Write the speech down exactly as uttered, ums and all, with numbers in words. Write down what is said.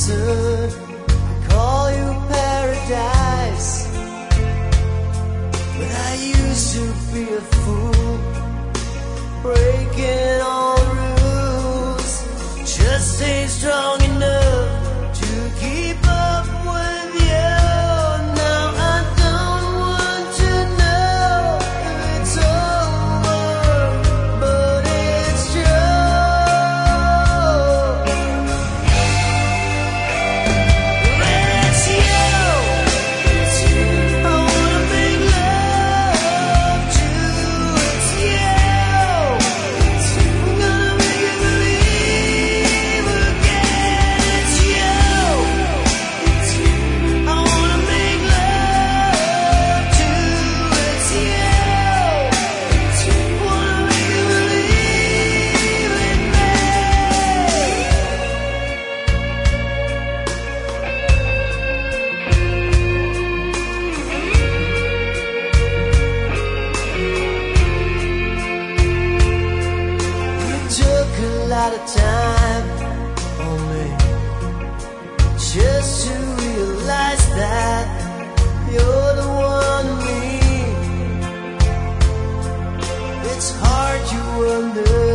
reason I call you paradise, but I used to be a fool, breaking all the rules. Just ain't strong enough to keep up with you. Now I don't want to know if it's over, but it's true. When it's you, it's you. I wanna make love to. It's you, it's you. I'm gonna make you believe again. It's you, it's you. I wanna make love to. It's you, it's you. Wanna make you believe in me. It took a lot of time on me just to realize that you're the one me. It's hard, you wonder